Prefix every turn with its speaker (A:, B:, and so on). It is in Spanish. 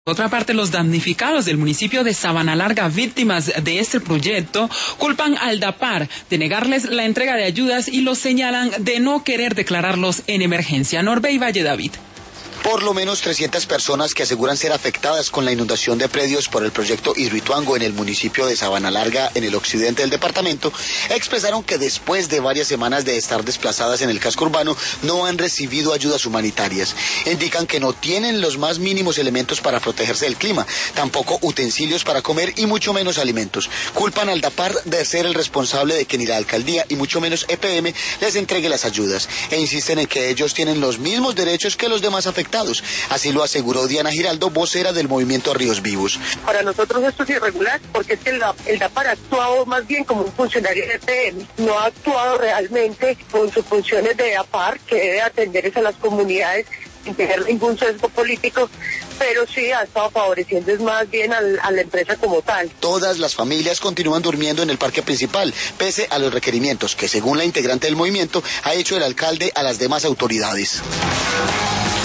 A: Por otra parte, los damnificados del municipio de Sabanalarga, víctimas de este proyecto, culpan al DAPAR de negarles la entrega de ayudas y los señalan de no querer declararlos en emergencia. Norbey Valle David.
B: Por lo menos 300 personas que aseguran ser afectadas con la inundación de predios por el proyecto Hidroituango en el municipio de Sabanalarga, en el occidente del departamento, expresaron que después de varias semanas de estar desplazadas en el casco urbano, no han recibido ayudas humanitarias. Indican que no tienen los más mínimos elementos para protegerse del clima, tampoco utensilios para comer y mucho menos alimentos. Culpan al DAPAR de ser el responsable de que ni la alcaldía y mucho menos EPM les entregue las ayudas, e insisten en que ellos tienen los mismos derechos que los demás afectados. Así lo aseguró Diana Giraldo, vocera del movimiento Ríos Vivos.
C: Para nosotros esto es irregular porque es que el DAPAR ha actuado más bien como un funcionario de EPM, no ha actuado realmente con sus funciones de DAPAR, que debe atender a las comunidades sin tener ningún sesgo político, pero sí ha estado favoreciendo es más bien a la empresa como tal.
B: Todas las familias continúan durmiendo en el parque principal, pese a los requerimientos que, según la integrante del movimiento, ha hecho el alcalde a las demás autoridades.